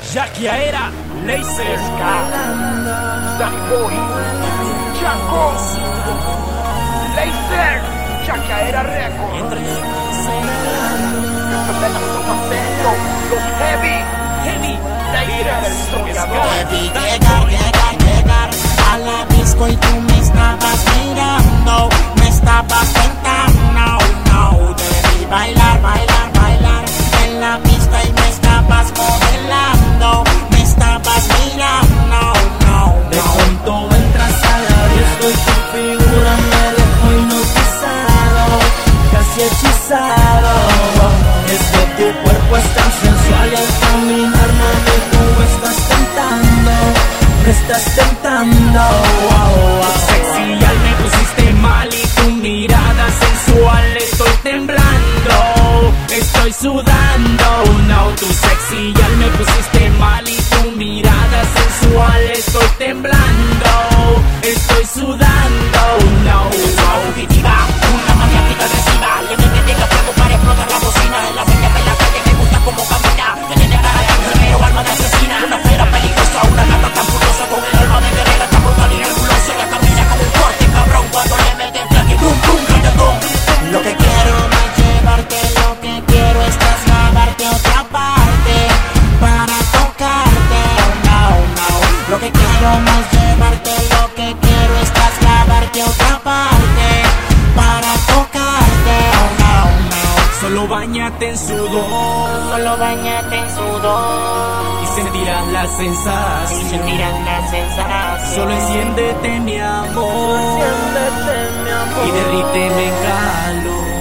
Yaquiaera, Laser, Danny Boy, Chaco, Laser, Yaquiaera Records, los Heavy, Laser, el soñador. Llegar a la disco y tú me estabas mirando, me estabas tentando, no, debí bailar en la pista y me estabas modelando, me estabas mirando, no. De pronto entras a la disco y tu figura me dejó hipnotizado, casi hechizado. Es que tu cuerpo es tan sensual y al caminar, mami, tú me estás tentando, me estás tentando. Sexy, me pusiste mal y tu mirada sensual. Estoy temblando, estoy sudando. No, tu sexy, me pusiste mal y tu mirada sensual. Estoy temblando, estoy sudando. No, Fugitiva, una maniática agresiva, le mete de fuego para explotar la bocina. En la peña de la calle me gusta como camina, que tiene cara de enfermero, alma de asesina. Una fiera peligrosa, una gata tan furiosa, con el alma de guerrera tan brutal y angulosa. Ella camina como un corte cabrón cuando le mete flaque, brum brum, reggaetón. Lo que quiero no es llevarte, lo que quiero es trasladarte a otra parte para tocarte. No, no, lo que quiero no es llevarte, lo que quiero es trasladarte a otra parte para tocarte. No, no, solo bañate en sudor, solo bañate en sudor y sentirás la sensación. y sentirás la sensación. Solo enciéndete, mi amor, y derríteme en calor.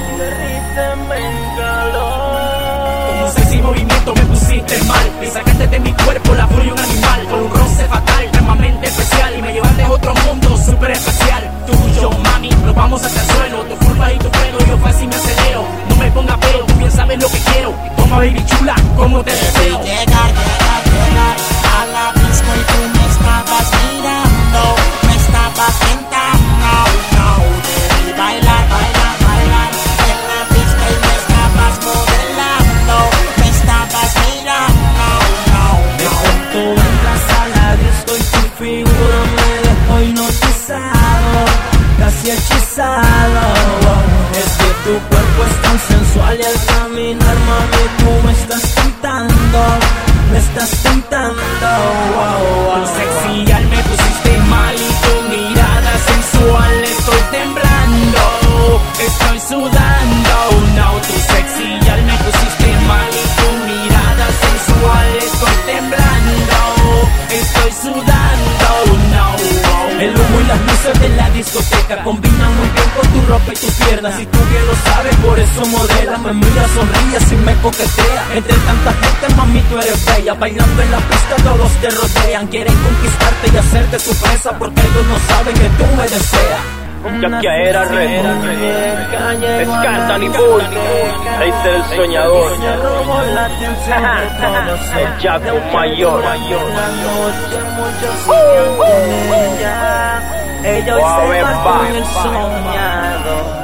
Con un sexy movimiento me pusiste mal y sacaste de mi cuerpo la furia de un animal. Con un roce fatal, extremadamente especial, y me llevaste a otro mundo súper especial. Tú y yo, mami, nos vamos hacia el suelo. Tu curva y tu freno, yo fácil me acelero. No me pongas pero, tú bien sabes lo que quiero. Toma, baby chula, como te deseo. Llegar a la disco y tú me estabas mirando, me estabas tentando, no, debí bailar en la pista y me estabas modelando, me estabas mirando, no. De pronto entras a la disco y tu figura me dejó hipnotizado, casi hechizado. Es que tu cuerpo es tan sensual y al caminar, mami, tú me estás tentando, me estás tentando. Tu sexy, me pusiste mal y tu mirada sensual. Estoy temblando, estoy sudando. No, tu sexy, me pusiste mal y tu mirada sensual. Estoy temblando, estoy sudando. No, El humo y las luces de la discoteca combinan muy bien con tu ropa y tus piernas. Y tú bien lo sabes, por eso modela. Me mira, sonríes y me coquetea. Entre tanta gente, mami, tú eres bella. Bailando en la pista, todos te rodean. Quieren conquistarte y hacerte su presa, porque ellos no saben que tú me deseas. Yaquiaera Records, Scar, Danny Boy, Laser, el soñador, el Jaco mayor. Ella hoy se va con el soñado.